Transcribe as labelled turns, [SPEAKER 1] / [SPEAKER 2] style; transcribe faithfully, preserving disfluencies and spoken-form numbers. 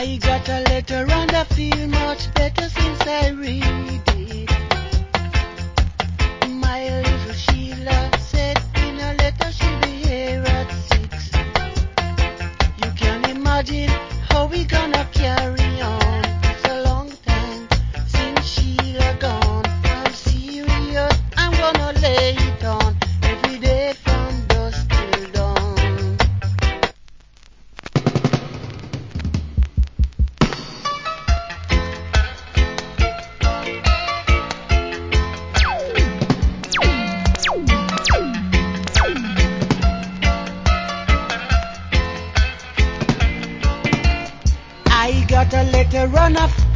[SPEAKER 1] I got a letter and I feel much better since I read it. My little Sheila said in a letter she'll be here at six. You can imagine how we gonna carry on. It's a long time since Sheila gone. I'm serious, I'm gonna lay it on every day from dusk till dawn. I got a letter run off